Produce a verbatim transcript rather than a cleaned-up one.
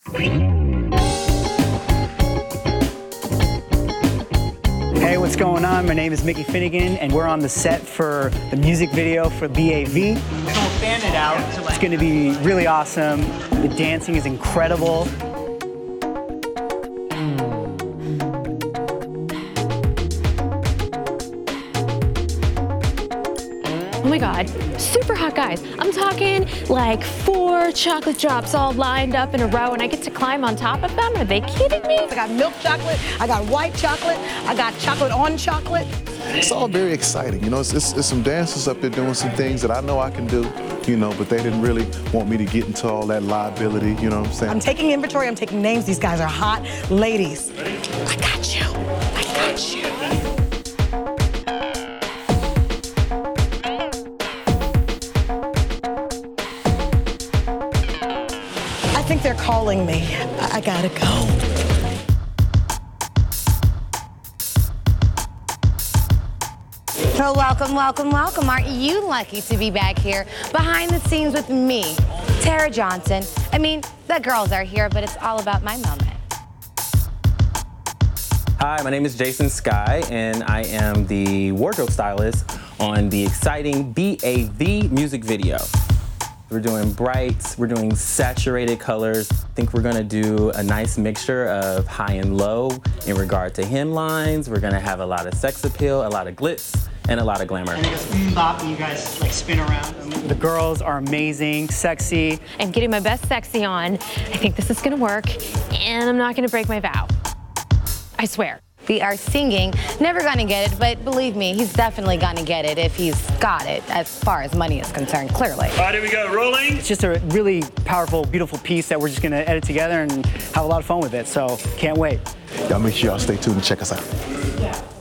Hey, what's going on? My name is Mickey Finnegan, and we're on the set for the music video for B A V. So we'll fan it out. It's going to be really awesome. The dancing is incredible. Oh my God, super hot guys. I'm talking like four chocolate drops all lined up in a row and I get to climb on top of them? Are they kidding me? I got milk chocolate, I got white chocolate, I got chocolate on chocolate. It's all very exciting. You know, it's, it's, it's some dancers up there doing some things that I know I can do, you know, but they didn't really want me to get into all that liability, you know what I'm saying? I'm taking inventory, I'm taking names. These guys are hot ladies. I got you, I got you. I think they're calling me. I, I gotta go. So welcome, welcome, welcome. Aren't you lucky to be back here behind the scenes with me, Tara Johnson? I mean, the girls are here, but it's all about my moment. Hi, my name is Jason Sky, and I am the wardrobe stylist on the exciting B A V music video. We're doing brights, we're doing saturated colors. I think we're gonna do a nice mixture of high and low in regard to hemlines. We're gonna have a lot of sex appeal, a lot of glitz, and a lot of glamour. And it goes bop, and you guys like spin around. The girls are amazing, sexy. I'm getting my best sexy on. I think this is gonna work, and I'm not gonna break my vow. I swear. We are singing, never gonna get it, but believe me, he's definitely gonna get it if he's got it, as far as money is concerned, clearly. All right, here we go, rolling. It's just a really powerful, beautiful piece that we're just gonna edit together and have a lot of fun with it, so can't wait. Y'all make sure y'all stay tuned and check us out.